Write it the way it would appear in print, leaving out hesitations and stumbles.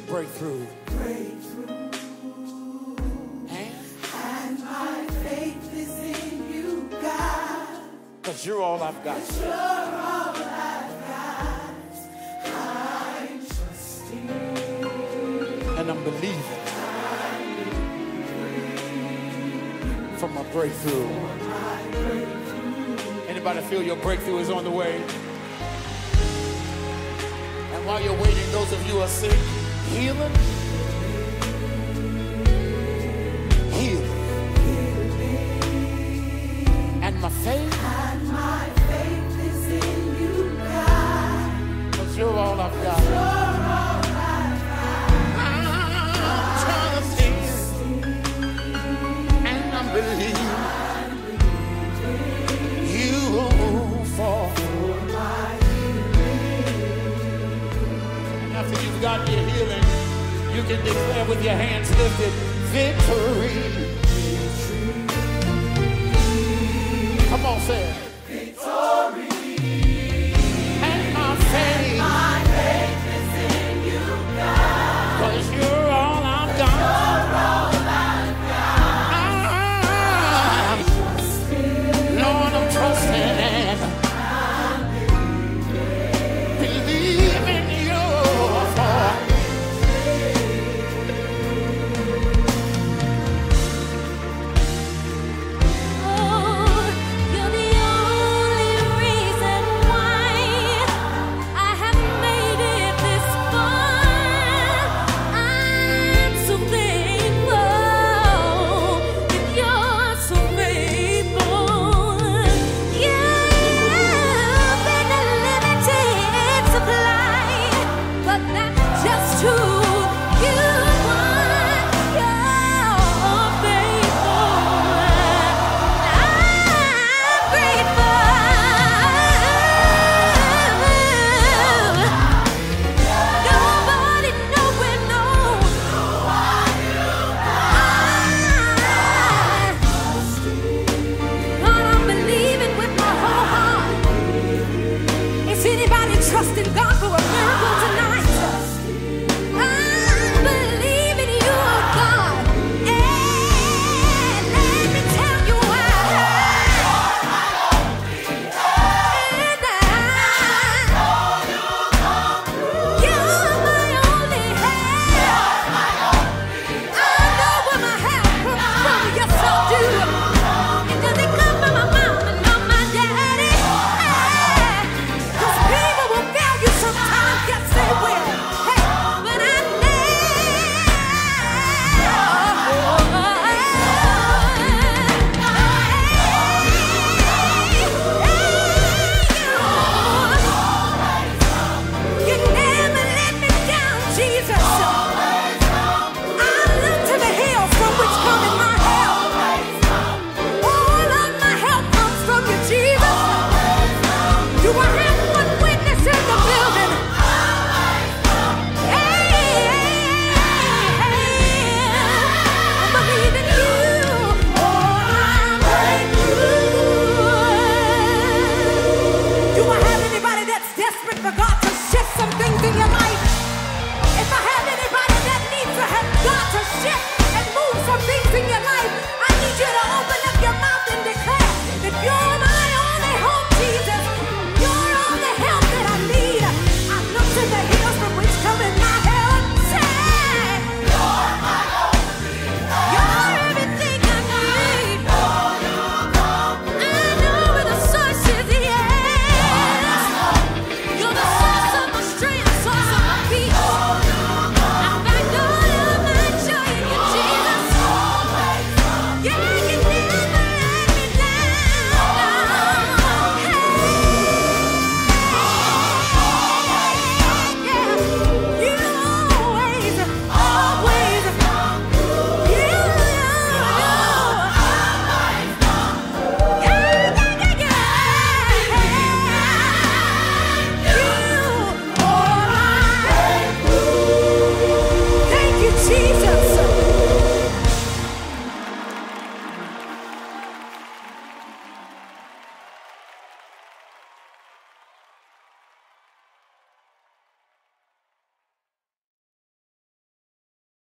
breakthrough. And my faith is in you, God. 'Cause you're all I've got. 'Cause you're all I've got. I'm trusting. And I'm believing. For my breakthrough. Anybody feel your breakthrough is on the way? And while you're waiting, those of you who are sick, healing. And my faith is in you, God. 'Cause you're all I've got. I'm trusting and I'm believing you for my healing. And after you've got your healing, you can declare with your hands lifted, victory. Come on, say it.